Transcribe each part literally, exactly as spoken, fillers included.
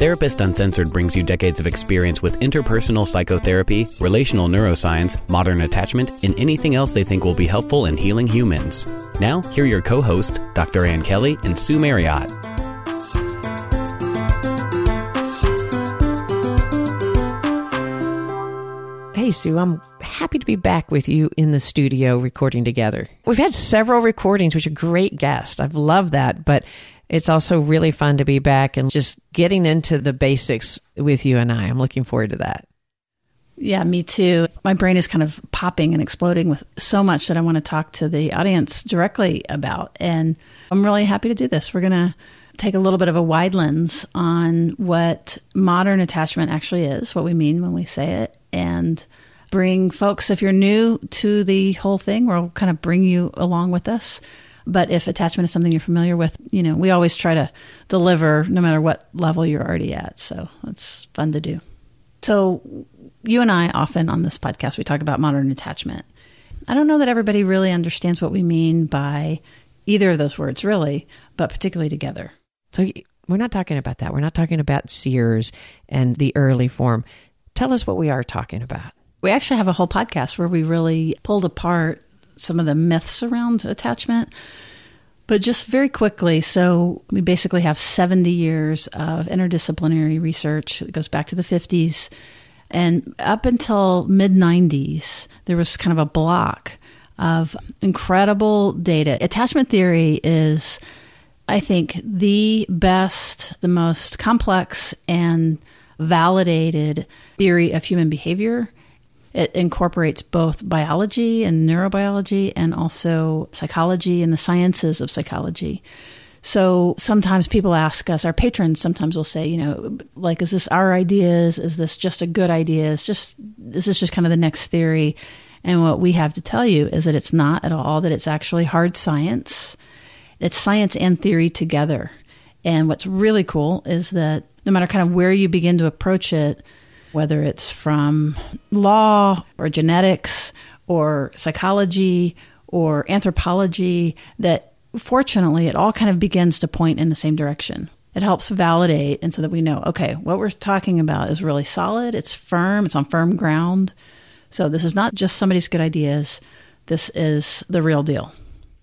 Therapist Uncensored brings you decades of experience with interpersonal psychotherapy, relational neuroscience, modern attachment, and anything else they think will be helpful in healing humans. Now, here are your co-hosts, Doctor Ann Kelly and Sue Marriott. Hey, Sue, I'm happy to be back with you in the studio recording together. We've had several recordings, which are great guests. I've loved that, but it's also really fun to be back and just getting into the basics with you and I. I'm looking forward to that. Yeah, me too. My brain is kind of popping and exploding with so much that I want to talk to the audience directly about. And I'm really happy to do this. We're going to take a little bit of a wide lens on what modern attachment actually is, what we mean when we say it, and bring folks, if you're new to the whole thing, we'll kind of bring you along with us. But if attachment is something you're familiar with, you know, we always try to deliver no matter what level you're already at. So it's fun to do. So you and I often on this podcast, we talk about modern attachment. I don't know that everybody really understands what we mean by either of those words, really, but particularly together. So we're not talking about that. We're not talking about Sears and the early form. Tell us what we are talking about. We actually have a whole podcast where we really pulled apart some of the myths around attachment. But just very quickly, so we basically have seventy years of interdisciplinary research. It goes back to the fifties. And up until mid nineties, there was kind of a block of incredible data. Attachment theory is, I think, the best, the most complex and validated theory of human behavior. It incorporates both biology and neurobiology and also psychology and the sciences of psychology. So sometimes people ask us, our patrons sometimes will say, you know, like, is this our ideas? Is this just a good idea? Is just, is this just kind of the next theory? And what we have to tell you is that it's not at all, that it's actually hard science. It's science and theory together. And what's really cool is that no matter kind of where you begin to approach it, whether it's from law or genetics or psychology or anthropology, that fortunately it all kind of begins to point in the same direction. It helps validate, and so that we know, okay, what we're talking about is really solid, it's firm, it's on firm ground. So this is not just somebody's good ideas, this is the real deal.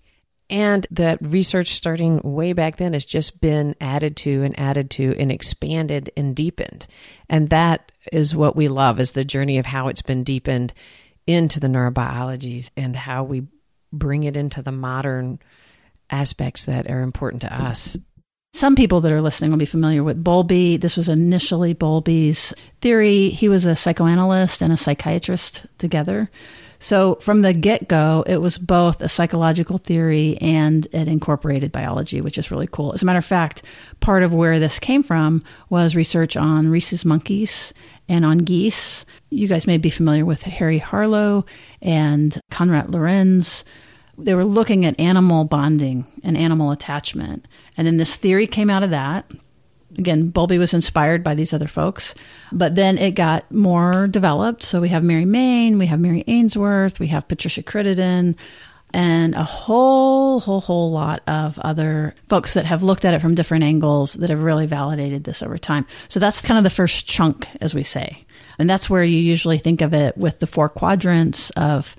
And that research starting way back then has just been added to and added to and expanded and deepened. And that is what we love, is the journey of how it's been deepened into the neurobiologies and how we bring it into the modern aspects that are important to us. Some people that are listening will be familiar with Bowlby. This was initially Bowlby's theory. He was a psychoanalyst and a psychiatrist together. So from the get-go, it was both a psychological theory and it incorporated biology, which is really cool. As a matter of fact, part of where this came from was research on rhesus monkeys and on geese. You guys may be familiar with Harry Harlow and Konrad Lorenz. They were looking at animal bonding and animal attachment. And then this theory came out of that. Again, Bowlby was inspired by these other folks, but then it got more developed. So we have Mary Main, we have Mary Ainsworth, we have Patricia Crittenden, and a whole, whole, whole lot of other folks that have looked at it from different angles that have really validated this over time. So that's kind of the first chunk, as we say. And that's where you usually think of it with the four quadrants of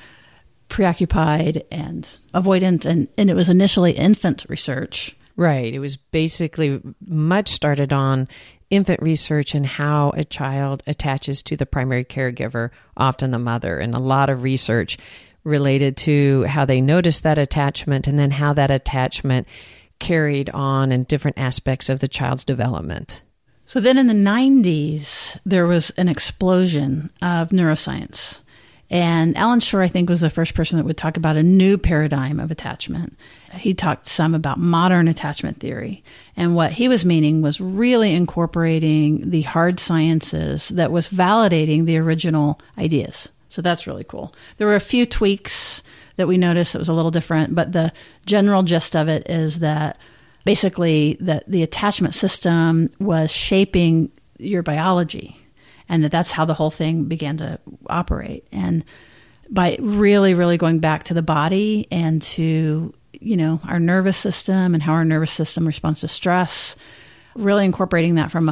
preoccupied and avoidant. And, and it was initially infant research. Right. It was basically much started on infant research and how a child attaches to the primary caregiver, often the mother, and a lot of research related to how they noticed that attachment and then how that attachment carried on in different aspects of the child's development. So then in the nineties, there was an explosion of neuroscience. And Alan Shore, I think, was the first person that would talk about a new paradigm of attachment. He talked some about modern attachment theory. And what he was meaning was really incorporating the hard sciences that was validating the original ideas. So that's really cool. There were a few tweaks that we noticed that was a little different, but the general gist of it is that basically that the attachment system was shaping your biology. And that that's how the whole thing began to operate. And by really, really going back to the body and to, you know, our nervous system and how our nervous system responds to stress, really incorporating that from a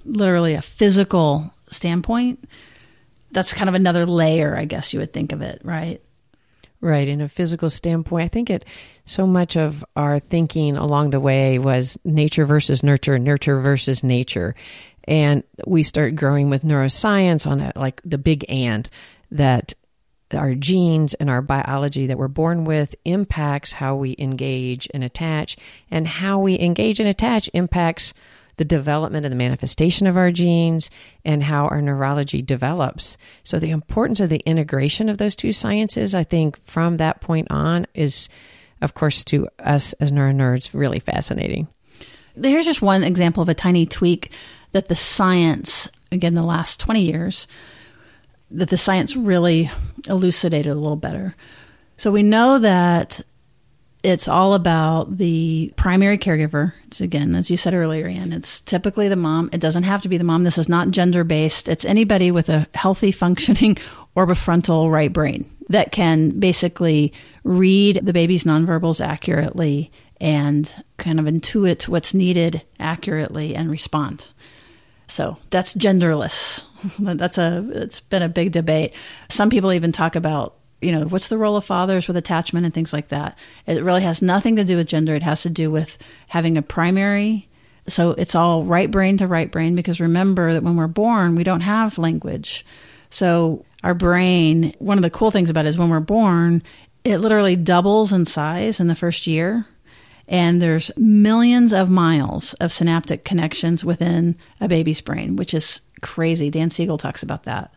literally a physical standpoint, that's kind of another layer, I guess you would think of it, right? Right. In a physical standpoint, I think it so much of our thinking along the way was nature versus nurture, nurture versus nature. And we start growing with neuroscience on it, like the big and, that our genes and our biology that we're born with impacts how we engage and attach, and how we engage and attach impacts the development and the manifestation of our genes and how our neurology develops. So the importance of the integration of those two sciences, I think from that point on, is, of course, to us as neuronerds, really fascinating. Here's just one example of a tiny tweak that the science, again, the last twenty years, that the science really elucidated a little better. So we know that it's all about the primary caregiver. It's, again, as you said earlier, Ann, it's typically the mom. It doesn't have to be the mom. This is not gender-based. It's anybody with a healthy functioning orbifrontal right brain that can basically read the baby's nonverbals accurately and kind of intuit what's needed accurately and respond. So that's genderless. That's a, it's been a big debate. Some people even talk about, you know, what's the role of fathers with attachment and things like that. It really has nothing to do with gender. It has to do with having a primary. So it's all right brain to right brain, because remember that when we're born, we don't have language. So our brain, one of the cool things about it is when we're born, it literally doubles in size in the first year. And there's millions of miles of synaptic connections within a baby's brain, which is crazy. Dan Siegel talks about that.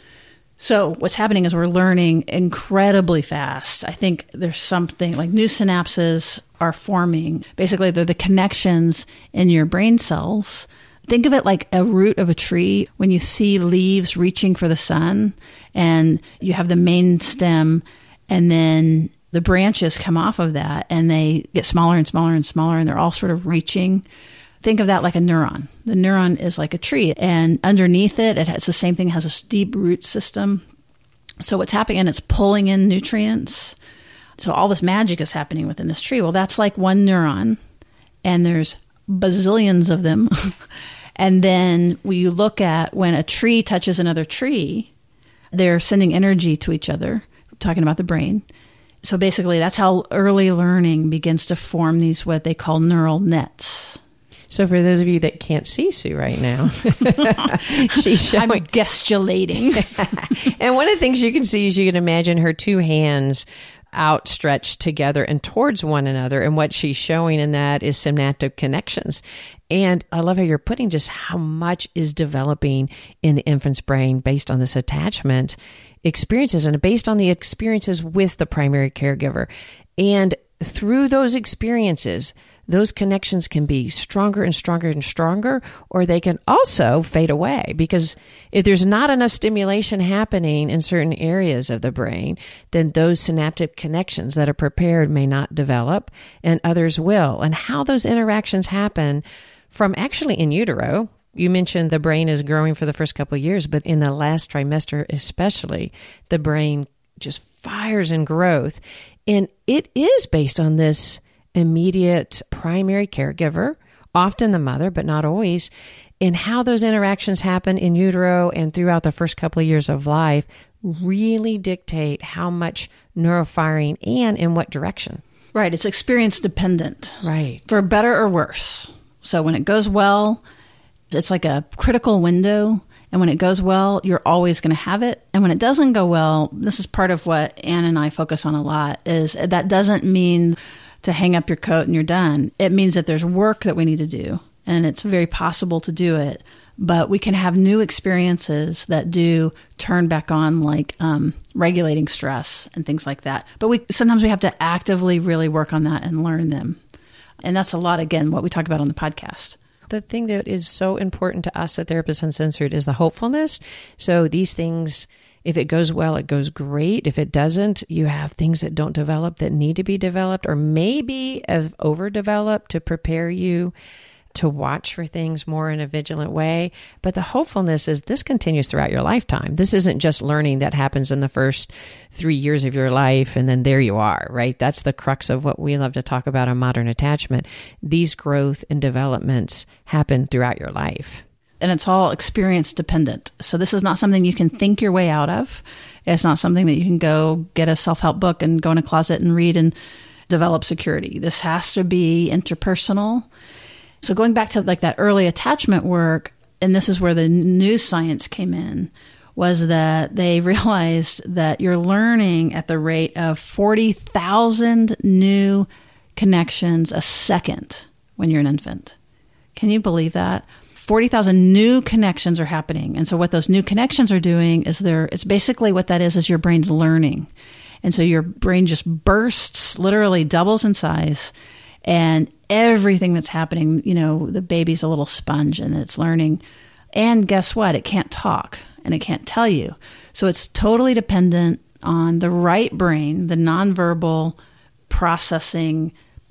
So what's happening is we're learning incredibly fast. I think there's something like new synapses are forming. Basically, they're the connections in your brain cells. Think of it like a root of a tree. When you see leaves reaching for the sun and you have the main stem, and then the branches come off of that and they get smaller and smaller and smaller, and they're all sort of reaching. Think of that like a neuron. The neuron is like a tree, and underneath it, it has the same thing, it has a deep root system. So what's happening, and it's pulling in nutrients. So all this magic is happening within this tree. Well, that's like one neuron, and there's bazillions of them. And then we look at when a tree touches another tree, they're sending energy to each other, talking about the brain. So basically, that's how early learning begins to form these, what they call neural nets. So for those of you that can't see Sue right now, she's showing. I'm gesticulating. And one of the things you can see is you can imagine her two hands outstretched together and towards one another. And what she's showing in that is synaptic connections. And I love how you're putting just how much is developing in the infant's brain based on this attachment experiences and based on the experiences with the primary caregiver. And through those experiences, those connections can be stronger and stronger and stronger, or they can also fade away, because if there's not enough stimulation happening in certain areas of the brain, then those synaptic connections that are prepared may not develop and others will. And how those interactions happen from actually in utero. You mentioned the brain is growing for the first couple of years, but in the last trimester especially, the brain just fires in growth. And it is based on this immediate primary caregiver, often the mother, but not always, and how those interactions happen in utero and throughout the first couple of years of life really dictate how much neurofiring and in what direction. Right. It's experience dependent. Right. For better or worse. So when it goes well, it's like a critical window. And when it goes well, you're always going to have it. And when it doesn't go well, this is part of what Ann and I focus on a lot, is that doesn't mean to hang up your coat and you're done. It means that there's work that we need to do, and it's very possible to do it. But we can have new experiences that do turn back on, like um, regulating stress and things like that. But we sometimes we have to actively really work on that and learn them. And that's a lot, again, what we talk about on the podcast. The thing that is so important to us at Therapists Uncensored is the hopefulness. So these things, if it goes well, it goes great. If it doesn't, you have things that don't develop that need to be developed, or maybe have overdeveloped to prepare you to watch for things more in a vigilant way. But the hopefulness is this continues throughout your lifetime. This isn't just learning that happens in the first three years of your life and then there you are, right? That's the crux of what we love to talk about on modern attachment. These growth and developments happen throughout your life. and it's all experience dependent. So this is not something you can think your way out of. It's not something that you can go get a self-help book and go in a closet and read and develop security. This has to be interpersonal. So going back to like that early attachment work, and this is where the new science came in, was that they realized that you're learning at the rate of forty thousand new connections a second when you're an infant. Can you believe that? forty thousand new connections are happening. And so what those new connections are doing is they're, it's basically what that is, is your brain's learning. And so your brain just bursts, literally doubles in size, and everything that's happening, you know, the baby's a little sponge and it's learning. And guess what? It can't talk and it can't tell you. So it's totally dependent on the right brain, the nonverbal processing.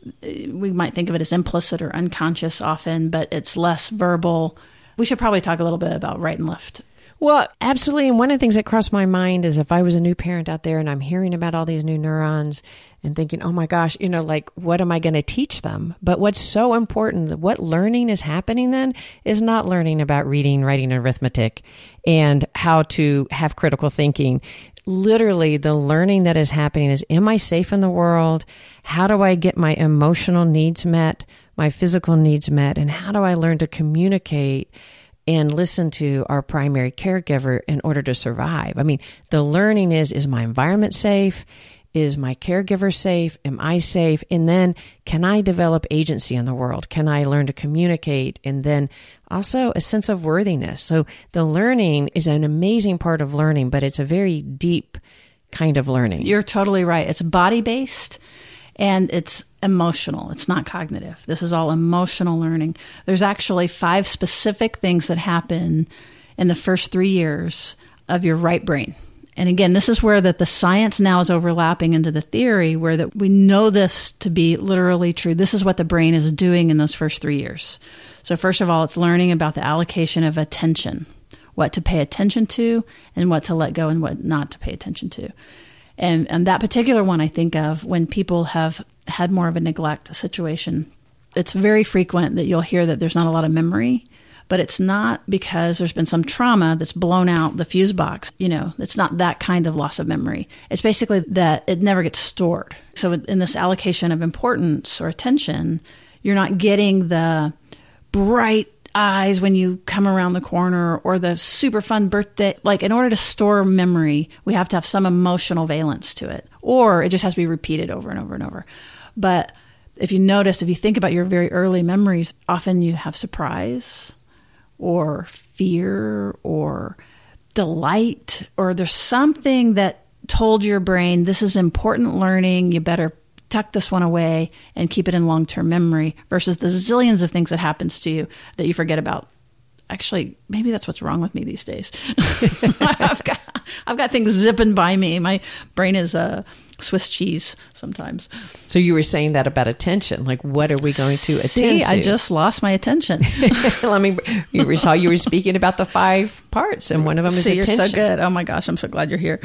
We might think of it as implicit or unconscious often, but it's less verbal. We should probably talk a little bit about right and left. Well, absolutely. And one of the things that crossed my mind is if I was a new parent out there and I'm hearing about all these new neurons and thinking, oh my gosh, you know, like, what am I going to teach them? But what's so important, what learning is happening then is not learning about reading, writing, arithmetic, and how to have critical thinking. Literally, the learning that is happening is, am I safe in the world? How do I get my emotional needs met, my physical needs met? And how do I learn to communicate and listen to our primary caregiver in order to survive? I mean, the learning is, is my environment safe? Is my caregiver safe? Am I safe? And then can I develop agency in the world? Can I learn to communicate? And then also a sense of worthiness. So the learning is an amazing part of learning, but it's a very deep kind of learning. You're totally right. It's body-based and it's emotional. It's not cognitive. This is all emotional learning. There's actually five specific things that happen in the first three years of your right brain. And again, this is where that the science now is overlapping into the theory, where that we know this to be literally true. This is what the brain is doing in those first three years. So first of all, it's learning about the allocation of attention, what to pay attention to and what to let go and what not to pay attention to. And, and that particular one I think of when people have had more of a neglect situation. It's very frequent that you'll hear that there's not a lot of memory, but it's not because there's been some trauma that's blown out the fuse box. You know, it's not that kind of loss of memory. It's basically that it never gets stored. So in this allocation of importance or attention, you're not getting the bright eyes when you come around the corner or the super fun birthday. Like, in order to store memory, we have to have some emotional valence to it, or it just has to be repeated over and over and over. But if you notice, if you think about your very early memories, often you have surprise or fear or delight, or there's something that told your brain, this is important learning, you better tuck this one away and keep it in long-term memory, versus the zillions of things that happens to you that you forget about. Actually, maybe that's what's wrong with me these days. I've got, I've got things zipping by me. My brain is a Swiss cheese sometimes. So you were saying that about attention. Like, what are we going to attend See, to? I just lost my attention. Let me. You were saw you were speaking about the five parts, and one of them is See, attention. You're so good. Oh my gosh, I'm so glad you're here.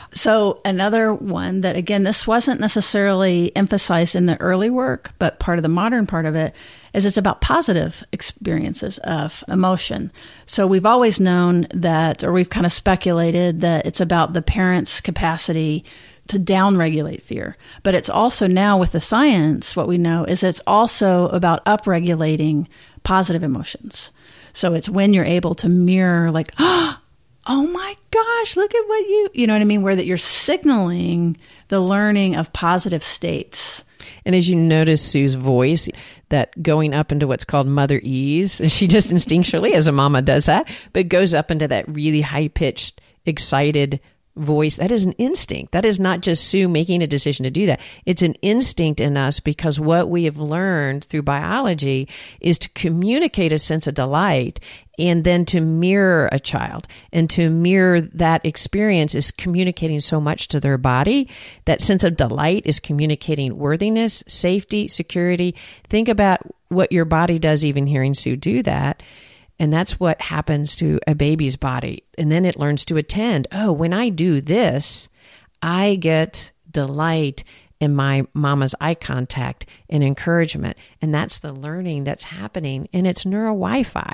So another one that, again, this wasn't necessarily emphasized in the early work, but part of the modern part of it is it's about positive experiences of emotion. So we've always known that, or we've kind of speculated that it's about the parent's capacity to downregulate fear. But it's also now with the science, what we know is it's also about upregulating positive emotions. So it's when you're able to mirror like, oh, oh my gosh, look at what you, you know what I mean? Where that you're signaling the learning of positive states. And as you notice Sue's voice, that going up into what's called mother ease, she just instinctually, as a mama does that, but goes up into that really high-pitched, excited voice. That is an instinct. That is not just Sue making a decision to do that. It's an instinct in us, because what we have learned through biology is to communicate a sense of delight and then to mirror a child. And to mirror that experience is communicating so much to their body. That sense of delight is communicating worthiness, safety, security. Think about what your body does even hearing Sue do that. And that's what happens to a baby's body. And then it learns to attend. Oh, when I do this, I get delight in my mama's eye contact and encouragement. And that's the learning that's happening. And it's neuro Wi-Fi.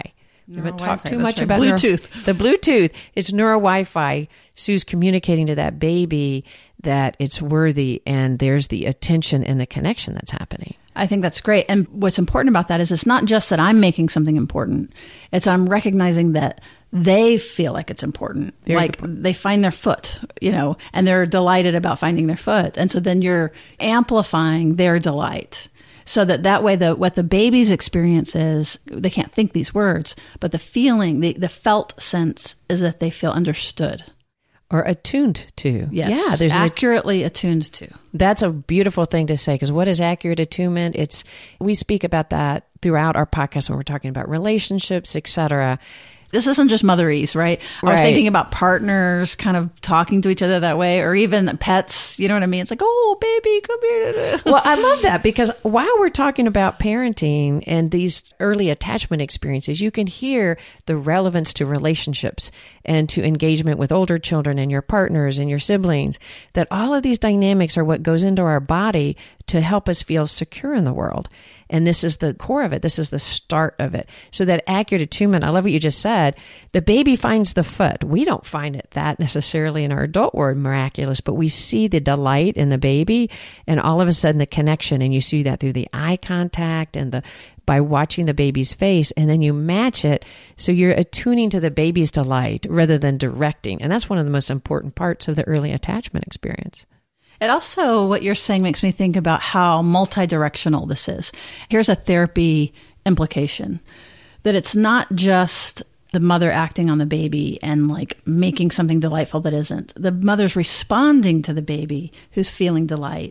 We haven't Neuro-Wi-Fi, talked too that's much right. about Bluetooth. Neuro, the Bluetooth. It's neuro Wi-Fi. Sue's communicating to that baby that it's worthy, and there's the attention and the connection that's happening. I think that's great. And what's important about that is it's not just that I'm making something important. It's I'm recognizing that they feel like it's important. Very like important. They find their foot, you know, and they're delighted about finding their foot. And so then you're amplifying their delight. So that that way, the what the baby's experience is, they can't think these words, but the feeling, the, the felt sense is that they feel understood. Or attuned to. Yes. Yeah, there's an accurately attuned to. That's a beautiful thing to say, because what is accurate attunement? It's we speak about that throughout our podcast when we're talking about relationships, et cetera. This isn't just motherese, right? I was Right. thinking about partners kind of talking to each other that way, or even pets. You know what I mean? It's like, oh, baby, come here. Well, I love that, because while we're talking about parenting and these early attachment experiences, you can hear the relevance to relationships and to engagement with older children and your partners and your siblings, that all of these dynamics are what goes into our body to help us feel secure in the world. And this is the core of it. This is the start of it. So that accurate attunement, I love what you just said. The baby finds the foot. We don't find it that necessarily in our adult world miraculous, but we see the delight in the baby, and all of a sudden the connection, and you see that through the eye contact and the by watching the baby's face, and then you match it so you're attuning to the baby's delight rather than directing. And that's one of the most important parts of the early attachment experience. It also, what you're saying makes me think about how multi-directional this is. Here's a therapy implication, that it's not just the mother acting on the baby and like making something delightful that isn't. The mother's responding to the baby who's feeling delight.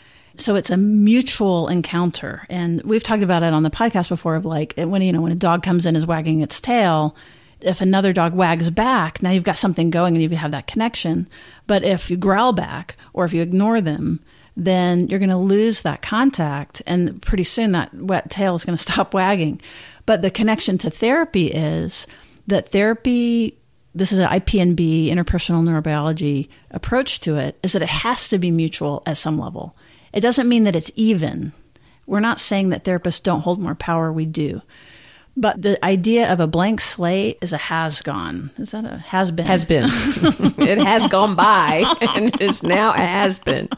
So it's a mutual encounter. And we've talked about it on the podcast before of like when, you know, when a dog comes in and is wagging its tail, if another dog wags back, now you've got something going and you have that connection. But if you growl back or if you ignore them, then you're going to lose that contact. And pretty soon that wet tail is going to stop wagging. But the connection to therapy is that therapy, this is an I P N B, interpersonal neurobiology approach to it, is that it has to be mutual at some level. It doesn't mean that it's even. We're not saying that therapists don't hold more power. We do. But the idea of a blank slate is a has gone. Is that a has been? Has been. It has gone by and it is now a has been.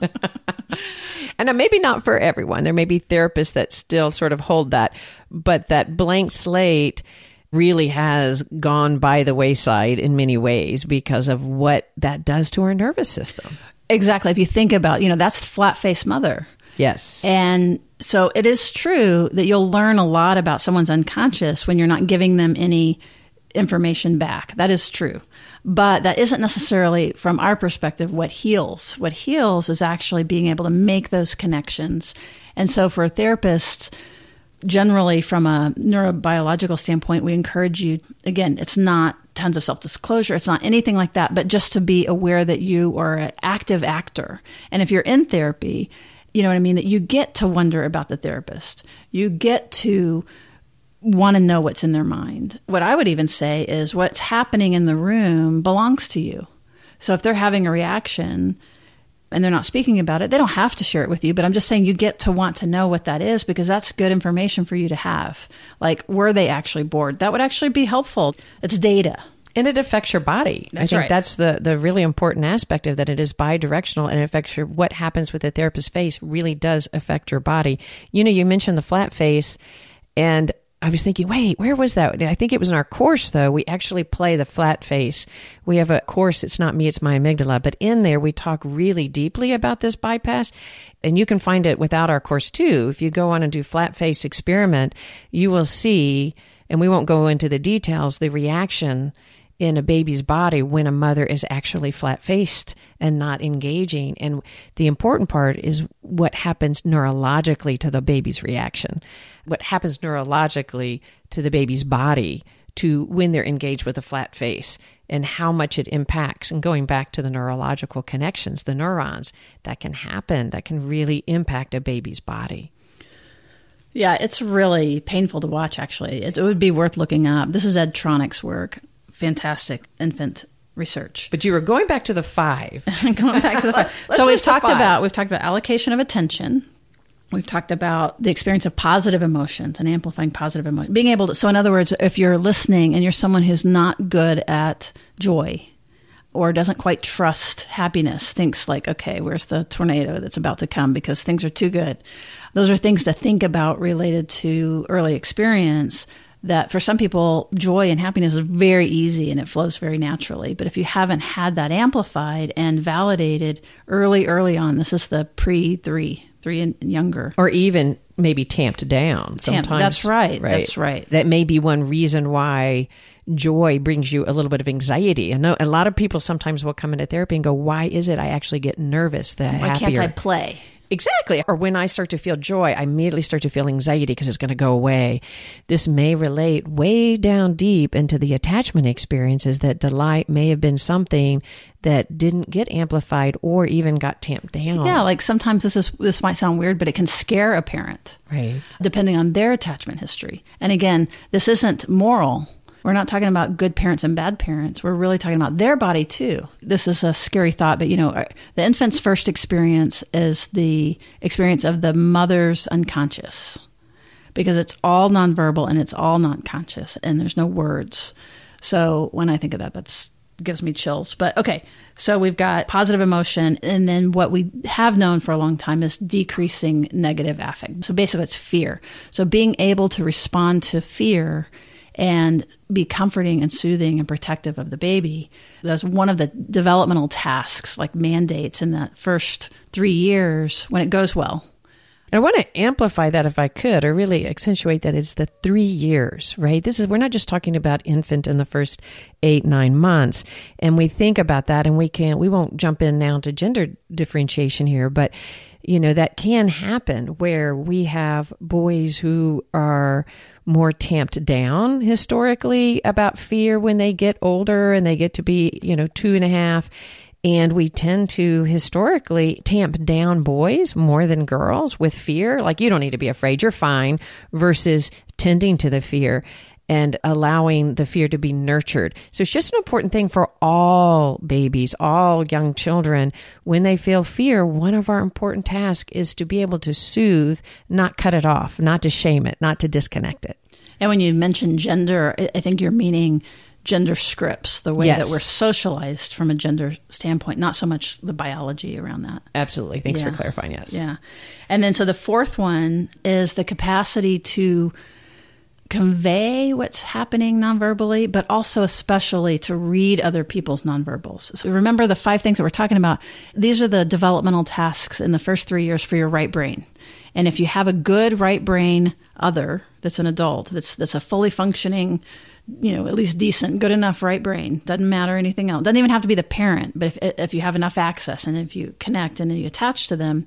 And maybe not for everyone. There may be therapists that still sort of hold that. But that blank slate really has gone by the wayside in many ways because of what that does to our nervous system. Exactly. If you think about, you know, that's flat-faced mother. Yes. And so it is true that you'll learn a lot about someone's unconscious when you're not giving them any information back. That is true. But that isn't necessarily, from our perspective, what heals. What heals is actually being able to make those connections. And so for therapists, generally from a neurobiological standpoint, we encourage you, again, it's not tons of self-disclosure. It's not anything like that, but just to be aware that you are an active actor. And if you're in therapy, you know what I mean, that you get to wonder about the therapist. You get to want to know what's in their mind. What I would even say is what's happening in the room belongs to you. So if they're having a reaction and they're not speaking about it, they don't have to share it with you. But I'm just saying you get to want to know what that is because that's good information for you to have. Like, were they actually bored? That would actually be helpful. It's data. And it affects your body. That's I think right. that's the, the really important aspect of that. It is bi-directional and it affects your, what happens with the therapist's face really does affect your body. You know, you mentioned the flat face and I was thinking, wait, where was that? I think it was in our course, though. We actually play the flat face. We have a course. It's not me, it's my amygdala. But in there, we talk really deeply about this bypass. And you can find it without our course, too. If you go on and do flat face experiment, you will see, and we won't go into the details, the reaction in a baby's body when a mother is actually flat-faced and not engaging. And the important part is what happens neurologically to the baby's reaction, what happens neurologically to the baby's body to when they're engaged with a flat face and how much it impacts. And going back to the neurological connections, the neurons, that can happen, that can really impact a baby's body. Yeah, it's really painful to watch, actually. It, it would be worth looking up. This is Ed Tronick's work. Fantastic infant research. But you were going back to the five. Going back to the five. Let's So we've list the talked five. about we've talked about allocation of attention. We've talked about the experience of positive emotions and amplifying positive emotions. Being able to, so in other words, if you're listening and you're someone who's not good at joy or doesn't quite trust happiness, thinks like, okay, where's the tornado that's about to come because things are too good. Those are things to think about related to early experience, that for some people, joy and happiness is very easy and it flows very naturally. But if you haven't had that amplified and validated early, early on, this is the pre three, three and younger. Or even maybe tamped down sometimes. Tamp, that's right, right. That's right. That may be one reason why joy brings you a little bit of anxiety. I know a lot of people sometimes will come into therapy and go, why is it I actually get nervous? That why happier? can't I play? Exactly. Or when I start to feel joy, I immediately start to feel anxiety because it's going to go away. This may relate way down deep into the attachment experiences, that delight may have been something that didn't get amplified or even got tamped down. Yeah, like sometimes this is this might sound weird, but it can scare a parent. Right. Depending on their attachment history. And again, this isn't moral. We're not talking about good parents and bad parents. We're really talking about their body too. This is a scary thought, but you know, the infant's first experience is the experience of the mother's unconscious, because it's all nonverbal and it's all non-conscious and there's no words. So when I think of that, that's gives me chills. But okay, so we've got positive emotion, and then what we have known for a long time is decreasing negative affect. So basically it's fear. So being able to respond to fear and be comforting and soothing and protective of the baby. That's one of the developmental tasks, like mandates in that first three years when it goes well. I want to amplify that if I could, or really accentuate that it's the three years, right? This is, we're not just talking about infant in the first eight, nine months. And we think about that, and we can't, we won't jump in now to gender differentiation here, but you know, that can happen where we have boys who are more tamped down historically about fear when they get older and they get to be, you know, two and a half. And we tend to historically tamp down boys more than girls with fear. Like, you don't need to be afraid, you're fine, versus tending to the fear and allowing the fear to be nurtured. So it's just an important thing for all babies, all young children. When they feel fear, one of our important tasks is to be able to soothe, not cut it off, not to shame it, not to disconnect it. And when you mention gender, I think you're meaning gender scripts, the way yes. that we're socialized from a gender standpoint, not so much the biology around that. Absolutely. Thanks yeah. for clarifying, yes. Yeah. And then so the fourth one is the capacity to convey what's happening nonverbally, but also especially to read other people's nonverbals. So remember the five things that we're talking about. These are the developmental tasks in the first three years for your right brain. And if you have a good right brain other that's an adult, that's that's a fully functioning, you know, at least decent, good enough right brain, doesn't matter anything else. Doesn't even have to be the parent, but if if you have enough access and if you connect and then you attach to them,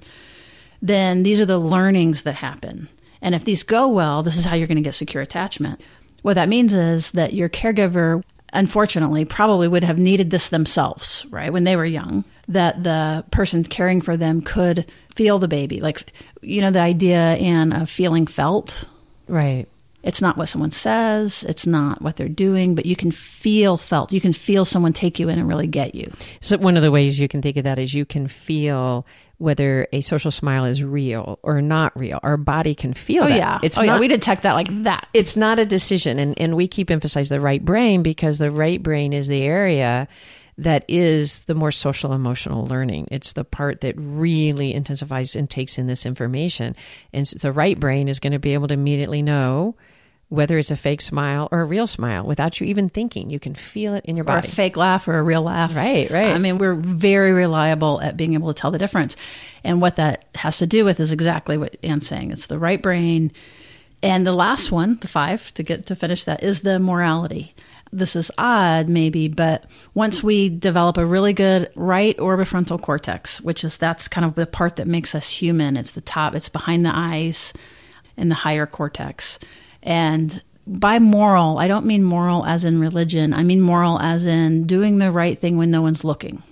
then these are the learnings that happen. And if these go well, this is how you're going to get secure attachment. What that means is that your caregiver, unfortunately, probably would have needed this themselves, right, when they were young, that the person caring for them could feel the baby. Like, you know, the idea, Anne, of feeling felt. Right. It's not what someone says. It's not what they're doing, but you can feel felt. You can feel someone take you in and really get you. So one of the ways you can think of that is you can feel whether a social smile is real or not real. Our body can feel oh, that. Yeah. It's oh, not, yeah. We detect that like that. It's not a decision. And, and we keep emphasizing the right brain because the right brain is the area that is the more social emotional learning. It's the part that really intensifies and takes in this information. And so the right brain is going to be able to immediately know whether it's a fake smile or a real smile without you even thinking. You can feel it in your body. Or a fake laugh or a real laugh. Right, right. I mean, we're very reliable at being able to tell the difference. And what that has to do with is exactly what Anne's saying. It's the right brain. And the last one, the five, to get to finish that, is the morality. This is odd, maybe, but once we develop a really good right orbifrontal cortex, which is that's kind of the part that makes us human. It's the top, it's behind the eyes in the higher cortex. And by moral, I don't mean moral as in religion. I mean moral as in doing the right thing when no one's looking.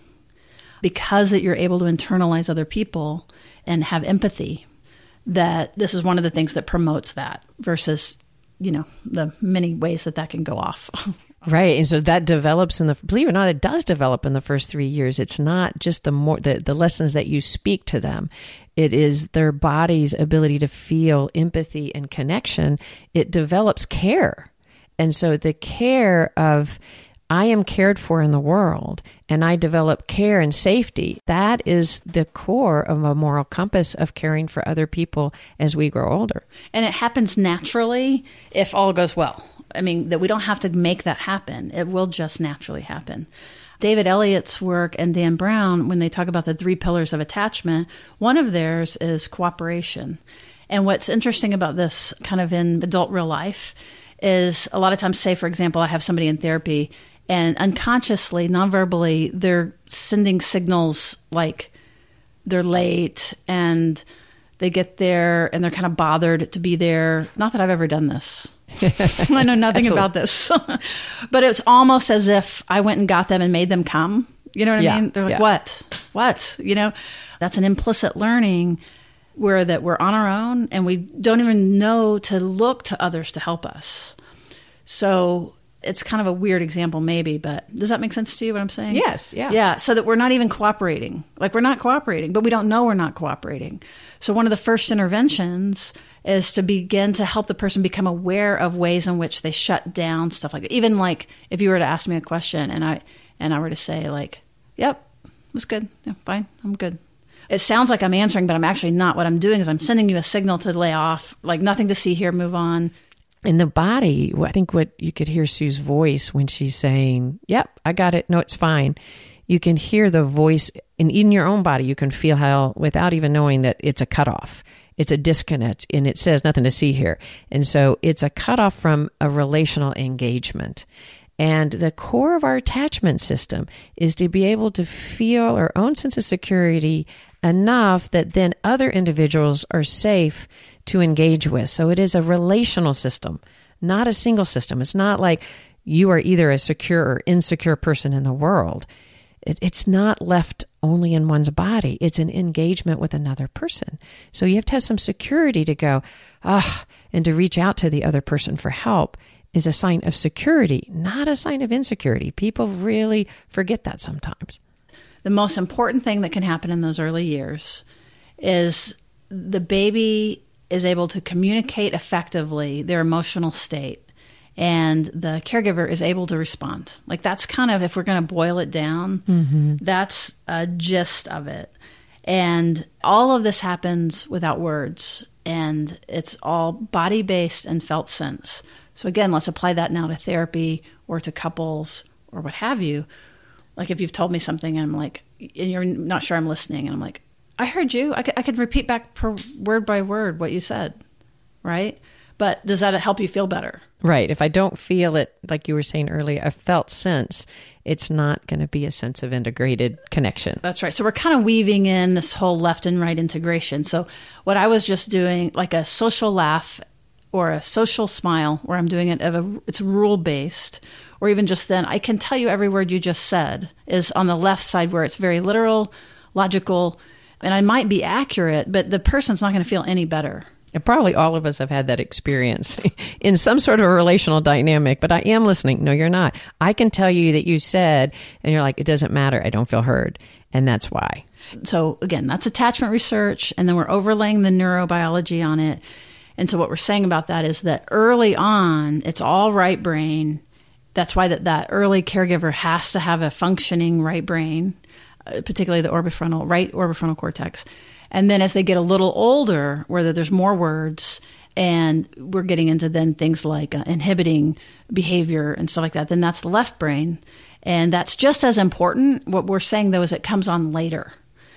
Because that you're able to internalize other people and have empathy, that this is one of the things that promotes that versus, you know, the many ways that that can go off. Right. And so that develops in the, believe it or not, it does develop in the first three years. It's not just the more, the, the lessons that you speak to them. It is their body's ability to feel empathy and connection. It develops care. And so the care of, I am cared for in the world, and I develop care and safety. That is the core of a moral compass of caring for other people as we grow older. And it happens naturally if all goes well. I mean, that we don't have to make that happen. It will just naturally happen. David Elliott's work and Dan Brown, when they talk about the three pillars of attachment, one of theirs is cooperation. And what's interesting about this kind of in adult real life is a lot of times, say, for example, I have somebody in therapy and unconsciously, non-verbally, they're sending signals like they're late and they get there and they're kind of bothered to be there. Not that I've ever done this. I know nothing about this. But it's almost as if I went and got them and made them come. You know what yeah, I mean? They're like, yeah. what? What? You know, that's an implicit learning where that we're on our own and we don't even know to look to others to help us. So it's kind of a weird example maybe, but does that make sense to you what I'm saying? Yes, yeah. Yeah, so that we're not even cooperating. Like we're not cooperating, but we don't know we're not cooperating. So one of the first interventions is to begin to help the person become aware of ways in which they shut down, stuff like that. Even like if you were to ask me a question and I and I were to say like, yep, it was good. Yeah, fine, I'm good. It sounds like I'm answering, but I'm actually not. What I'm doing is I'm sending you a signal to lay off, like nothing to see here, move on. In the body, I think what you could hear Sue's voice when she's saying, yep, I got it. No, it's fine. You can hear the voice, and in your own body, you can feel how, without even knowing that it's a cutoff, it's a disconnect, and it says nothing to see here. And so it's a cutoff from a relational engagement. And the core of our attachment system is to be able to feel our own sense of security enough that then other individuals are safe to engage with. So it is a relational system, not a single system. It's not like you are either a secure or insecure person in the world. It, it's not left only in one's body. It's an engagement with another person. So you have to have some security to go, ah, and to reach out to the other person for help is a sign of security, not a sign of insecurity. People really forget that sometimes. The most important thing that can happen in those early years is the baby is able to communicate effectively their emotional state, and the caregiver is able to respond. Like that's kind of, if we're going to boil it down, mm-hmm. that's a gist of it. And all of this happens without words, and it's all body-based and felt sense. So again, let's apply that now to therapy or to couples or what have you. Like if you've told me something and I'm like, and you're not sure I'm listening, and I'm like, I heard you. I could, I could repeat back per word by word what you said, right? But does that help you feel better? Right. If I don't feel it, like you were saying earlier, a felt sense, it's not going to be a sense of integrated connection. That's right. So we're kind of weaving in this whole left and right integration. So what I was just doing, like a social laugh or a social smile, where I'm doing it, of a, it's rule-based, or even just then, I can tell you every word you just said is on the left side where it's very literal, logical, and I might be accurate, but the person's not going to feel any better. And probably all of us have had that experience in some sort of a relational dynamic, but I am listening. No, you're not. I can tell you that you said, and you're like, it doesn't matter. I don't feel heard. And that's why. So again, that's attachment research, and then we're overlaying the neurobiology on it. And so what we're saying about that is that early on, it's all right brain. That's why that, that early caregiver has to have a functioning right brain, uh, particularly the orbifrontal, right orbifrontal cortex. And then as they get a little older, where there's more words, and we're getting into then things like uh, inhibiting behavior and stuff like that, then that's the left brain. And that's just as important. What we're saying, though, is it comes on later.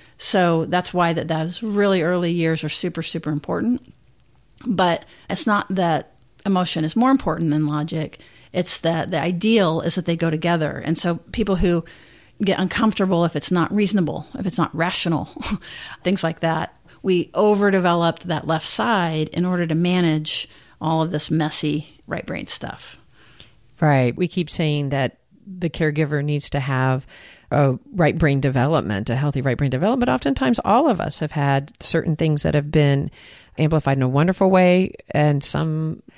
So that's why that those really early years are super, super important. But it's not that emotion is more important than logic. It's that the ideal is that they go together. And so people who get uncomfortable if it's not reasonable, if it's not rational, things like that, we overdeveloped that left side in order to manage all of this messy right brain stuff. Right. We keep saying that the caregiver needs to have a right brain development, a healthy right brain development. Oftentimes, all of us have had certain things that have been amplified in a wonderful way, and some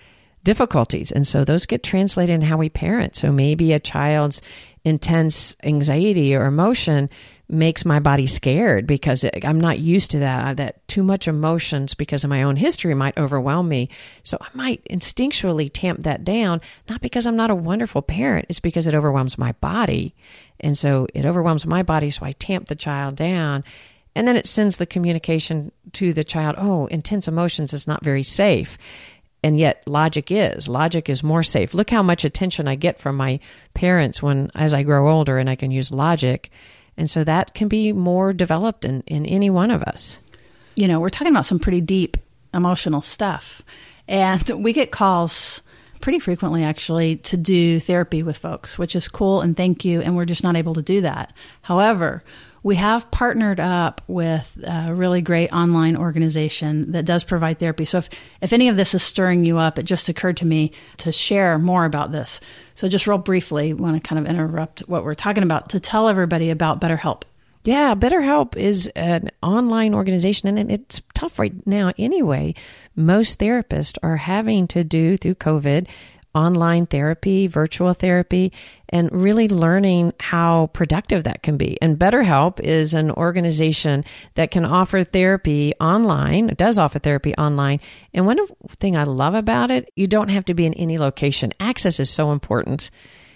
difficulties. And so those get translated in how we parent. So maybe a child's intense anxiety or emotion makes my body scared because it, I'm not used to that. That too much emotions because of my own history might overwhelm me. So I might instinctually tamp that down, not because I'm not a wonderful parent. It's because it overwhelms my body. And so it overwhelms my body, so I tamp the child down. And then it sends the communication to the child, oh, intense emotions is not very safe. And yet logic is. Logic is more safe. Look how much attention I get from my parents when, as I grow older, and I can use logic. And so that can be more developed in, in any one of us. You know, we're talking about some pretty deep emotional stuff. And we get calls pretty frequently, actually, to do therapy with folks, which is cool, and thank you. And we're just not able to do that. However, we have partnered up with a really great online organization that does provide therapy. So if, if any of this is stirring you up, it just occurred to me to share more about this. So just real briefly, I want to kind of interrupt what we're talking about to tell everybody about BetterHelp. Yeah, BetterHelp is an online organization, and it's tough right now anyway. Most therapists are having to do, through COVID, online therapy, virtual therapy, and really learning how productive that can be. And BetterHelp is an organization that can offer therapy online. It does offer therapy online. And one thing I love about it, you don't have to be in any location. Access is so important.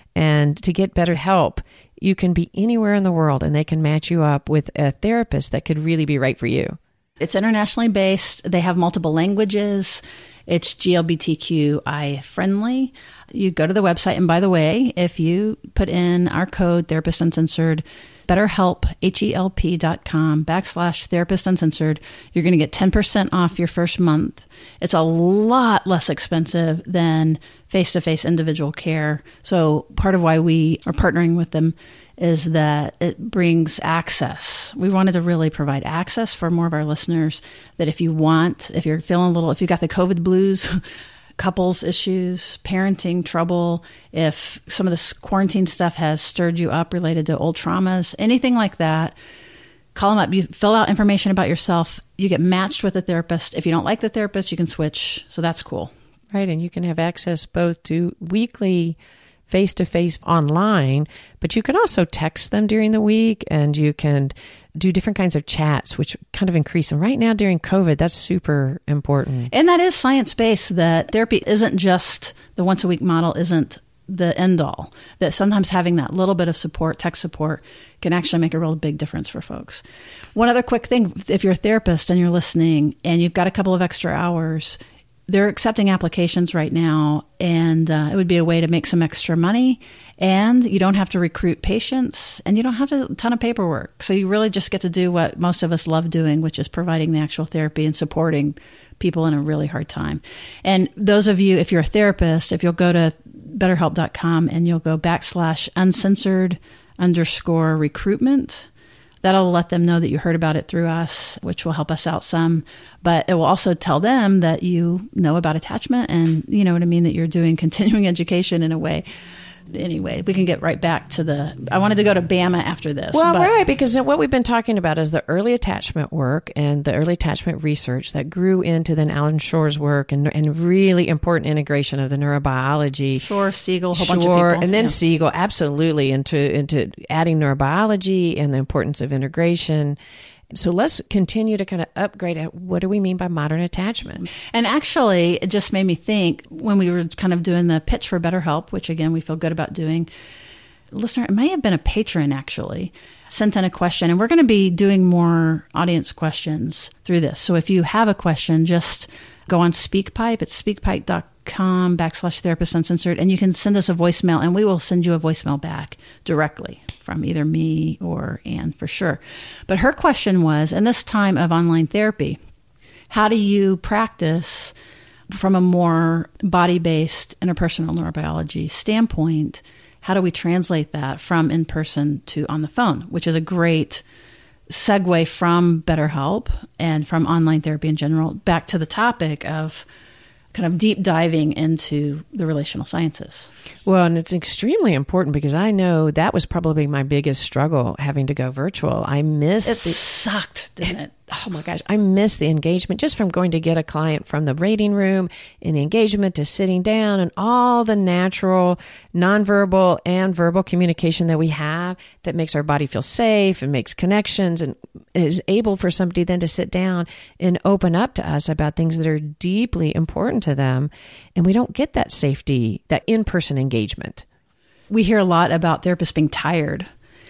And to get BetterHelp, you can be anywhere in the world, and they can match you up with a therapist that could really be right for you. It's internationally based. They have multiple languages. It's G L B T Q I friendly. You go to the website, and by the way, if you put in our code, Therapist Uncensored, BetterHelp, H E L P dot com backslash Therapist Uncensored, you're going to get ten percent off your first month. It's a lot less expensive than face-to-face individual care. So part of why we are partnering with them is that it brings access. We wanted to really provide access for more of our listeners, that if you want, if you're feeling a little, if you got the COVID blues, couples issues, parenting trouble, if some of this quarantine stuff has stirred you up related to old traumas, anything like that, call them up. You fill out information about yourself. You get matched with a therapist. If you don't like the therapist, you can switch. So that's cool. Right. And you can have access both to weekly face-to-face online, but you can also text them during the week, and you can do different kinds of chats, which kind of increase. And right now during COVID, that's super important. And that is science-based, that therapy isn't just the once-a-week model, isn't the end-all, that sometimes having that little bit of support, tech support, can actually make a real big difference for folks. One other quick thing, if you're a therapist and you're listening and you've got a couple of extra hours, they're accepting applications right now, and uh, it would be a way to make some extra money, and you don't have to recruit patients, and you don't have a ton of paperwork. So you really just get to do what most of us love doing, which is providing the actual therapy and supporting people in a really hard time. And those of you, if you're a therapist, if you'll go to better help dot com and you'll go backslash uncensored underscore recruitment, that'll let them know that you heard about it through us, which will help us out some. But it will also tell them that you know about attachment, and you know what I mean, that you're doing continuing education in a way. Anyway, we can get right back to the, I wanted to go to BAMA after this. Well, but, right, because what we've been talking about is the early attachment work and the early attachment research that grew into then Alan Shore's work, and, and really important integration of the neurobiology. Shore, Siegel, a whole Shore, bunch of people. and then yeah. Siegel, absolutely, into, into adding neurobiology and the importance of integration. So let's continue to kind of upgrade at what do we mean by modern attachment? And actually, it just made me think when we were kind of doing the pitch for BetterHelp, which again, we feel good about doing. Listener, it may have been a patron actually, sent in a question, and we're going to be doing more audience questions through this. So if you have a question, just go on SpeakPipe. It's speakpipe dot com backslash Therapist Uncensored, and you can send us a voicemail, and we will send you a voicemail back directly from either me or Anne for sure. But her question was, in this time of online therapy, how do you practice from a more body-based interpersonal neurobiology standpoint? How do we translate that from in-person to on the phone, which is a great segue from BetterHelp and from online therapy in general back to the topic of kind of deep diving into the relational sciences. Well, and it's extremely important because I know that was probably my biggest struggle, having to go virtual. I missed it. It sucked, didn't it? oh my gosh, I miss the engagement just from going to get a client from the waiting room and the engagement to sitting down and all the natural nonverbal and verbal communication that we have that makes our body feel safe and makes connections and is able for somebody then to sit down and open up to us about things that are deeply important to them. And we don't get that safety, that in-person engagement. We hear a lot about therapists being tired.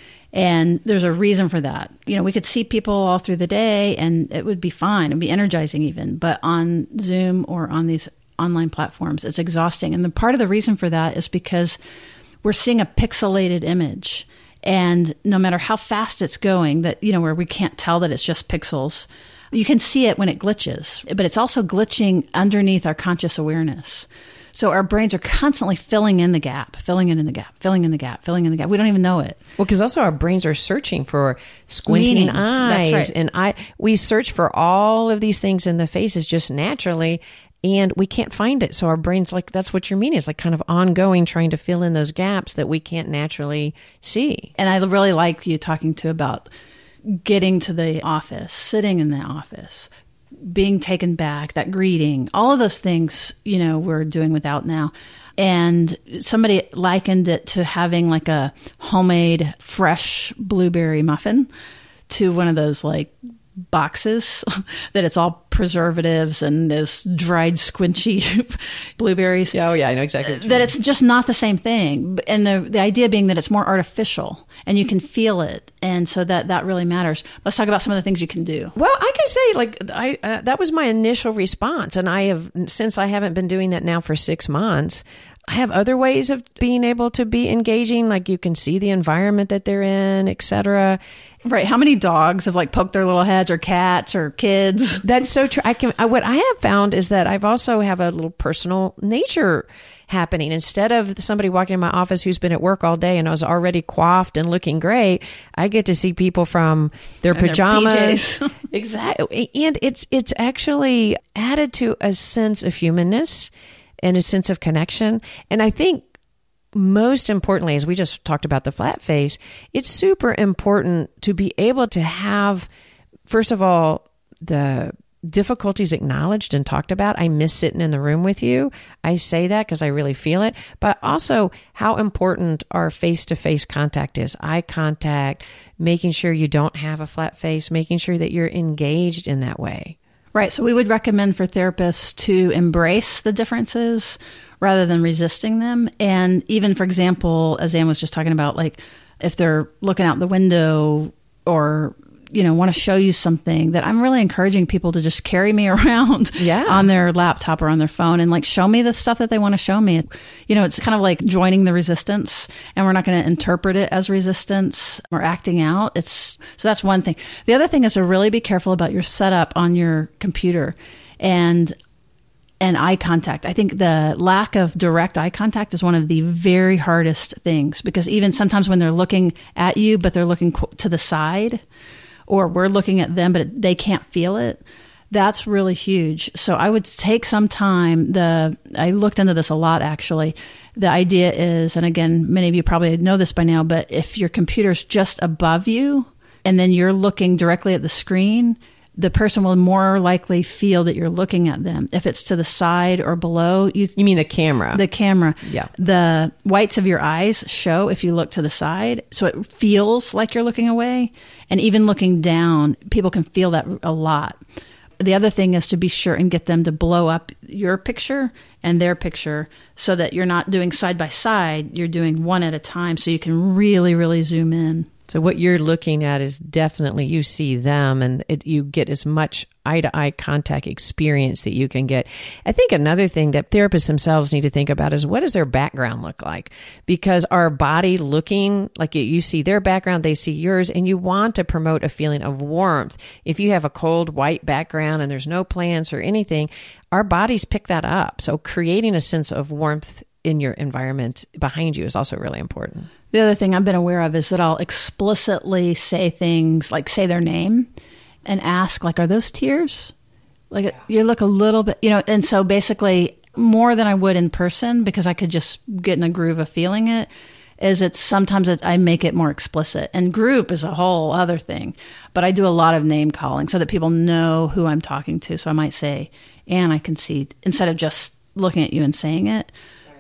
And there's a reason for that. You know, we could see people all through the day and it would be fine. It'd be energizing even. But on Zoom or on these online platforms, it's exhausting. And the part of the reason for that is because we're seeing a pixelated image. And no matter how fast it's going, that, you know, where we can't tell that it's just pixels, you can see it when it glitches. But it's also glitching underneath our conscious awareness. So our brains are constantly filling in the gap, filling it in the gap, filling in the gap, filling in the gap. We don't even know it. Well, because also our brains are searching for squinting Meaning. eyes. That's right. And I, we search for all of these things in the faces just naturally, and we can't find it. So our brain's like, that's what your meaning is, like kind of ongoing, trying to fill in those gaps that we can't naturally see. And I really like you talking to about getting to the office, sitting in the office, being taken back, that greeting, all of those things, you know, we're doing without now. And somebody likened it to having like a homemade fresh blueberry muffin to one of those like boxes that it's all preservatives and this dried squinchy blueberries. Oh yeah, I know exactly what you that mean. It's just not the same thing. And the the idea being that it's more artificial and you can feel it. And so that, that really matters. Let's talk about some of the things you can do. Well, I can say like I uh, that was my initial response. And I have, since I haven't been doing that now for six months, I have other ways of being able to be engaging. Like you can see the environment that they're in, et cetera. Right. How many dogs have like poked their little heads, or cats or kids? That's so true. I can, I, what I have found is that I've also have a little personal nature happening. Instead of somebody walking in my office who's been at work all day and I was already coiffed and looking great, I get to see people from their And their pajamas. P Js. Exactly. And it's, it's actually added to a sense of humanness and a sense of connection. And I think most importantly, as we just talked about the flat face, it's super important to be able to have, first of all, the difficulties acknowledged and talked about. I miss sitting in the room with you. I say that because I really feel it, but also how important our face-to-face contact is. Eye contact, making sure you don't have a flat face, making sure that you're engaged in that way. Right. So we would recommend for therapists to embrace the differences rather than resisting them. And even, for example, as Ann was just talking about, like if they're looking out the window or, you know, want to show you something, that I'm really encouraging people to just carry me around Yeah. on their laptop or on their phone and like show me the stuff that they want to show me. You know, it's kind of like joining the resistance, and we're not going to interpret it as resistance or acting out. It's so that's one thing. The other thing is to really be careful about your setup on your computer and and eye contact. I think the lack of direct eye contact is one of the very hardest things, because even sometimes when they're looking at you, but they're looking to the side, or we're looking at them, but they can't feel it, that's really huge. So I would take some time. The I looked into this a lot, actually. The idea is, and again, many of you probably know this by now, but if your computer's just above you and then you're looking directly at the screen, the person will more likely feel that you're looking at them. If it's to the side or below, you You mean the camera? the camera, Yeah. the whites of your eyes show if you look to the side, so it feels like you're looking away. And even looking down, people can feel that a lot. The other thing is to be sure and get them to blow up your picture and their picture, so that you're not doing side by side, you're doing one at a time, so you can really, really zoom in. So what you're looking at is definitely you see them, and it, you get as much eye-to-eye contact experience that you can get. I think another thing that therapists themselves need to think about is, what does their background look like? Because our body looking, like you see their background, they see yours, and you want to promote a feeling of warmth. If you have a cold white background and there's no plants or anything, our bodies pick that up. So creating a sense of warmth in your environment behind you is also really important. The other thing I've been aware of is that I'll explicitly say things like say their name and ask, like, are those tears? Like, you look a little bit, you know, and so basically more than I would in person, because I could just get in a groove of feeling it. is it's sometimes it, I make it more explicit. And group is a whole other thing. But I do a lot of name calling so that people know who I'm talking to. So I might say, Anne, I can see, instead of just looking at you and saying it.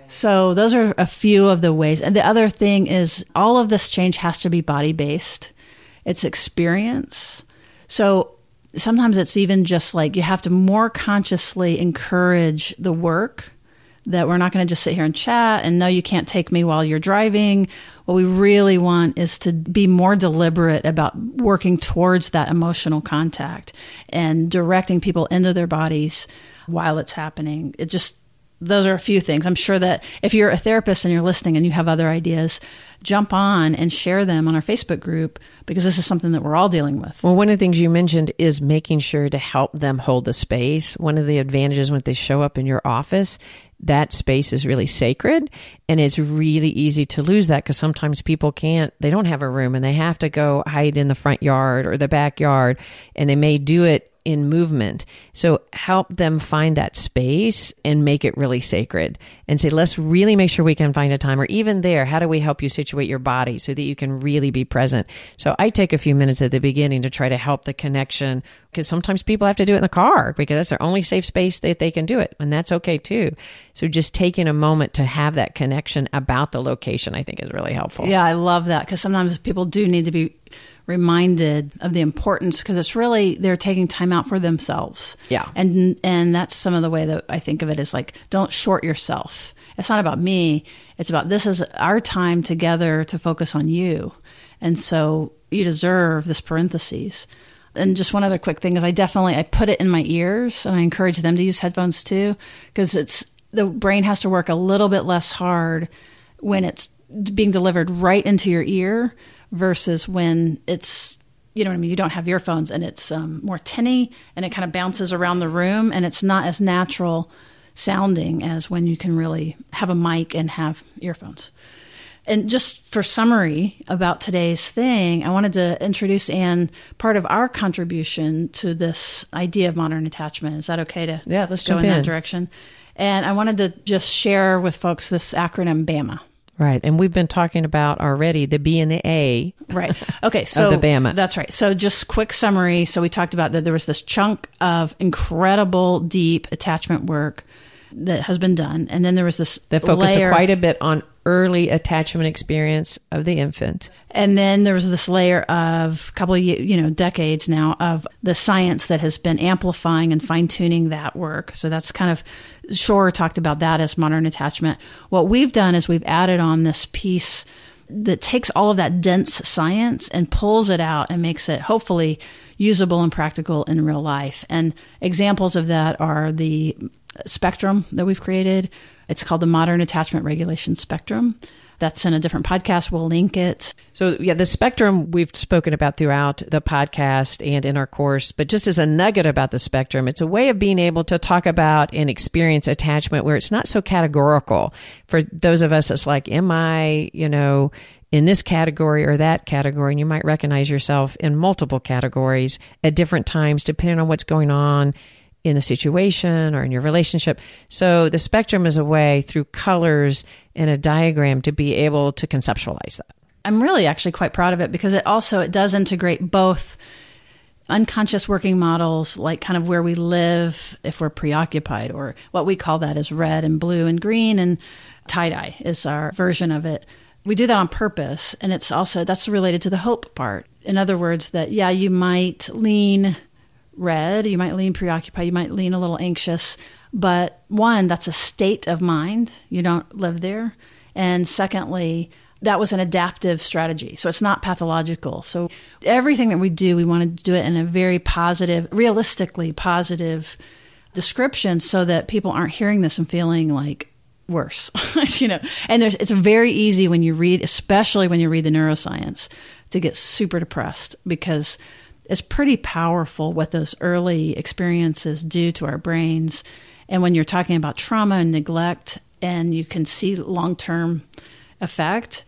So those are a few of the ways. And the other thing is all of this change has to be body-based. It's experience. So sometimes it's even just like you have to more consciously encourage the work, that we're not going to just sit here and chat and no, you can't take me while you're driving. What we really want is to be more deliberate about working towards that emotional contact and directing people into their bodies while it's happening. It just, those are a few things. I'm sure that if you're a therapist and you're listening and you have other ideas, jump on and share them on our Facebook group, because this is something that we're all dealing with. Well, one of the things you mentioned is making sure to help them hold the space. One of the advantages when they show up in your office, that space is really sacred, and it's really easy to lose that because sometimes people can't, they don't have a room and they have to go hide in the front yard or the backyard, and they may do it in movement. So help them find that space and make it really sacred and say, let's really make sure we can find a time, or even there, how do we help you situate your body so that you can really be present? So I take a few minutes at the beginning to try to help the connection, because sometimes people have to do it in the car because that's their only safe space that they can do it. And that's okay too. So just taking a moment to have that connection about the location, I think is really helpful. Yeah, I love that, because sometimes people do need to be reminded of the importance, because it's really, they're taking time out for themselves. Yeah. And and that's some of the way that I think of it, is like, don't short yourself. It's not about me. It's about, this is our time together to focus on you. And so you deserve this parentheses. And just one other quick thing is I definitely, I put it in my ears, and I encourage them to use headphones too, because it's, the brain has to work a little bit less hard when it's being delivered right into your ear versus when it's, you know what I mean, you don't have earphones and it's um, more tinny and it kind of bounces around the room, and it's not as natural sounding as when you can really have a mic and have earphones. And just for summary about today's thing, I wanted to introduce Anne, part of our contribution to this idea of modern attachment. Is that okay to yeah, let's go jump in, in that direction? And I wanted to just share with folks this acronym BAMA. Right. And we've been talking about already the B and the A. Right. Okay. So of the BAMA. That's right. So just quick summary. So we talked about that there was this chunk of incredible deep attachment work that has been done. And then there was this that focused layer, quite a bit on early attachment experience of the infant. And then there was this layer of a couple of, you know, decades now of the science that has been amplifying and fine-tuning that work. So that's kind of, Shore talked about that as modern attachment. What we've done is we've added on this piece that takes all of that dense science and pulls it out and makes it hopefully usable and practical in real life. And examples of that are the spectrum that we've created. It's called the Modern Attachment Regulation Spectrum. That's in a different podcast. We'll link it. So yeah, the spectrum we've spoken about throughout the podcast and in our course, but just as a nugget about the spectrum, it's a way of being able to talk about and experience attachment where it's not so categorical. For those of us, it's like, am I, you know, in this category or that category? And you might recognize yourself in multiple categories at different times, depending on what's going on in the situation or in your relationship. So the spectrum is a way through colors and a diagram to be able to conceptualize that. I'm really actually quite proud of it, because it also, it does integrate both unconscious working models, like kind of where we live if we're preoccupied, or what we call that is red and blue and green, and tie-dye is our version of it. We do that on purpose. And it's also, that's related to the hope part. In other words, that, yeah, you might lean red, you might lean preoccupied, you might lean a little anxious, but one, that's a state of mind. You don't live there. And secondly, that was an adaptive strategy. So it's not pathological. So everything that we do, we want to do it in a very positive, realistically positive description, so that people aren't hearing this and feeling like worse, you know. And there's, it's very easy when you read, especially when you read the neuroscience, to get super depressed, because it's pretty powerful what those early experiences do to our brains. And when you're talking about trauma and neglect, and you can see long-term effect,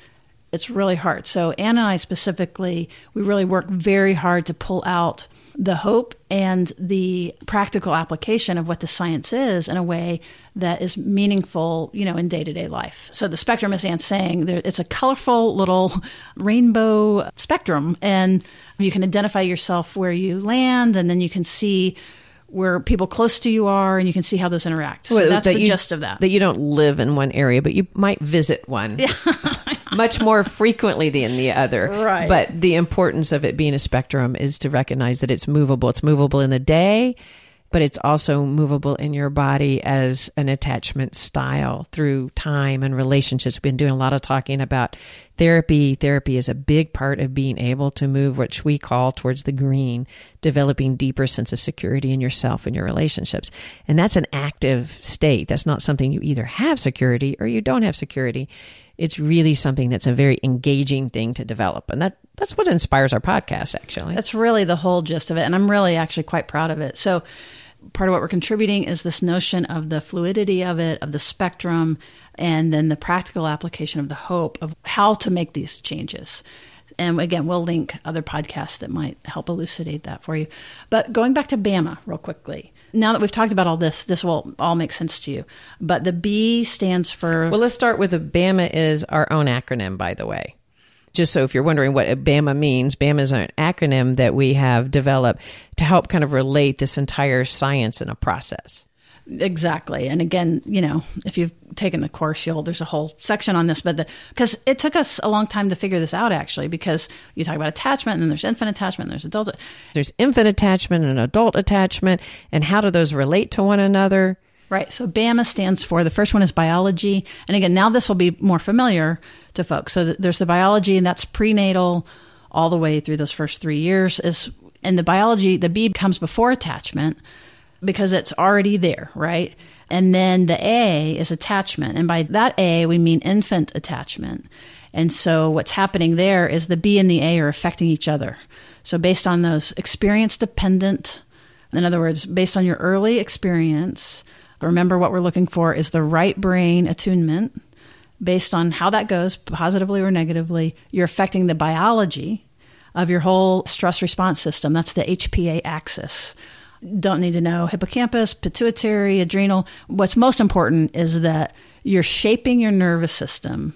it's really hard. So Ann and I specifically, we really work very hard to pull out the hope and the practical application of what the science is in a way that is meaningful, you know, in day-to-day life. So the spectrum, as Ann's saying, there, it's a colorful little rainbow spectrum, and you can identify yourself where you land, and then you can see where people close to you are, and you can see how those interact. So well, that's that the you, gist of that. That you don't live in one area, but you might visit one. Yeah. Much more frequently than the other. Right. But the importance of it being a spectrum is to recognize that it's movable. It's movable in the day, but it's also movable in your body as an attachment style through time and relationships. We've been doing a lot of talking about therapy. Therapy is a big part of being able to move, which we call towards the green, developing deeper sense of security in yourself and your relationships. And that's an active state. That's not something you either have security or you don't have security. It's really something that's a very engaging thing to develop. And that that's what inspires our podcast, actually. That's really the whole gist of it. And I'm really actually quite proud of it. So part of what we're contributing is this notion of the fluidity of it, of the spectrum, and then the practical application of the hope of how to make these changes. And again, we'll link other podcasts that might help elucidate that for you. But going back to BAMA real quickly. Now that we've talked about all this, this will all make sense to you. But the B stands for... Well, let's start with the BAMA is our own acronym, by the way. Just so if you're wondering what BAMA means, BAMA is an acronym that we have developed to help kind of relate this entire science in a process. Exactly. And again, you know, if you've taken the course, you'll, there's a whole section on this, but the, because it took us a long time to figure this out, actually, because you talk about attachment and then there's infant attachment and there's adult. There's infant attachment and adult attachment, and how do those relate to one another? Right. So BAMA stands for, the first one is biology. And again, now this will be more familiar to folks. So there's the biology, and that's prenatal all the way through those first three years. Is and the biology, the B comes before attachment, because it's already there, right? And then the A is attachment. And by that A, we mean infant attachment. And so what's happening there is the B and the A are affecting each other. So based on those experience dependent, in other words, based on your early experience, remember what we're looking for is the right brain attunement. Based on how that goes, positively or negatively, you're affecting the biology of your whole stress response system. That's the H P A axis. Don't need to know hippocampus, pituitary, adrenal. What's most important is that you're shaping your nervous system,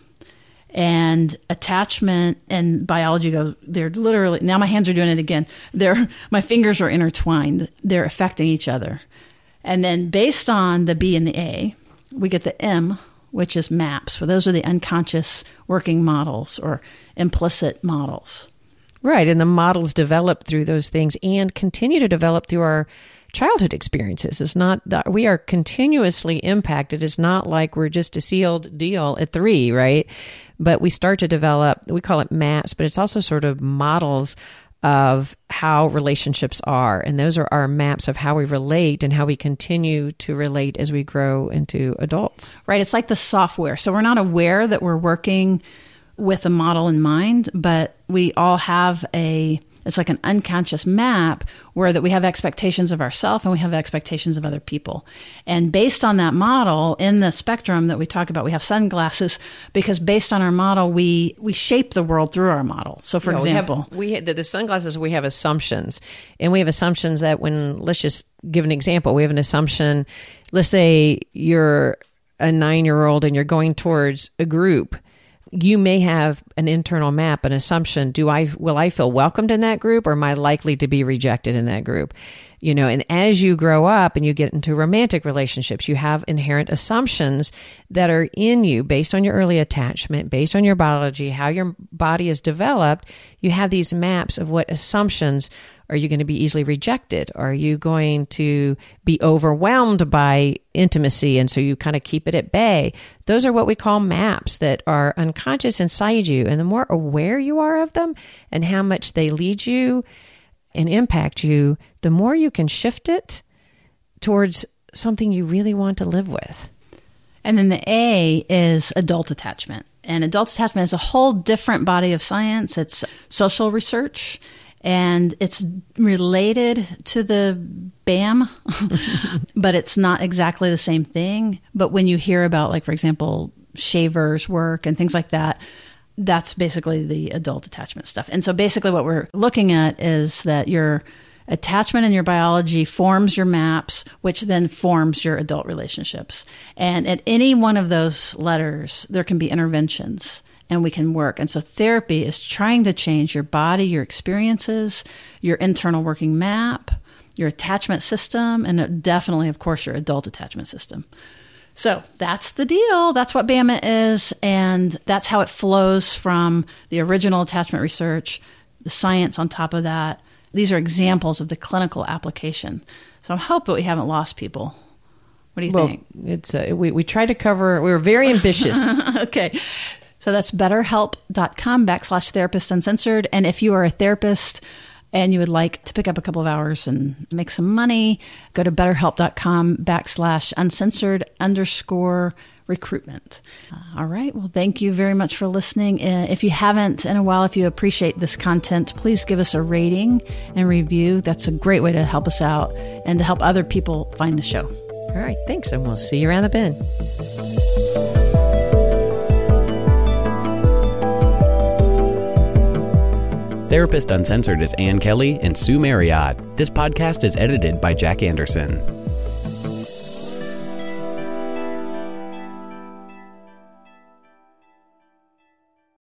and attachment and biology go, they're literally, now my hands are doing it again. They're, my fingers are intertwined. They're affecting each other. And then based on the B and the A, we get the M, which is MAPS. So those are the unconscious working models or implicit models. Right. And the models develop through those things and continue to develop through our childhood experiences. It's not that we are continuously impacted. It's not like we're just a sealed deal at three, right? But we start to develop, we call it MAPS, but it's also sort of models of how relationships are. And those are our maps of how we relate and how we continue to relate as we grow into adults. Right. It's like the software. So we're not aware that we're working with a model in mind, but we all have a, it's like an unconscious map where that we have expectations of ourselves and we have expectations of other people. And based on that model in the spectrum that we talk about, we have sunglasses because based on our model, we, we shape the world through our model. So for yeah, example, we have, we have, the, the sunglasses, we have assumptions, and we have assumptions that when, let's just give an example. We have an assumption, let's say you're a nine-year-old and you're going towards a group. You may have an internal map, an assumption. Do I, will I feel welcomed in that group, or am I likely to be rejected in that group? You know, and as you grow up and you get into romantic relationships, you have inherent assumptions that are in you based on your early attachment, based on your biology, how your body is developed. You have these maps of what assumptions. Are you going to be easily rejected? Are you going to be overwhelmed by intimacy? And so you kind of keep it at bay. Those are what we call maps that are unconscious inside you. And the more aware you are of them and how much they lead you and impact you, the more you can shift it towards something you really want to live with. And then the A is adult attachment. And adult attachment is a whole different body of science. It's social research. And it's related to the BAM, but it's not exactly the same thing. But when you hear about, like, for example, Shaver's work and things like that, that's basically the adult attachment stuff. And so basically what we're looking at is that your attachment in your biology forms your maps, which then forms your adult relationships. And at any one of those letters, there can be interventions and we can work. And so therapy is trying to change your body, your experiences, your internal working map, your attachment system, and definitely, of course, your adult attachment system. So that's the deal. That's what B A M A is, and that's how it flows from the original attachment research, the science on top of that. These are examples of the clinical application. So I hope that we haven't lost people. What do you well, think? It's uh, we, we tried to cover, we were very ambitious. Okay. So that's betterhelp.com backslash therapist uncensored. And if you are a therapist and you would like to pick up a couple of hours and make some money, go to betterhelp.com backslash uncensored underscore recruitment. Uh, all right. Well, thank you very much for listening. Uh, if you haven't in a while, if you appreciate this content, please give us a rating and review. That's a great way to help us out and to help other people find the show. All right. Thanks. And we'll see you around the bend. Therapist Uncensored is Ann Kelly and Sue Marriott. This podcast is edited by Jack Anderson.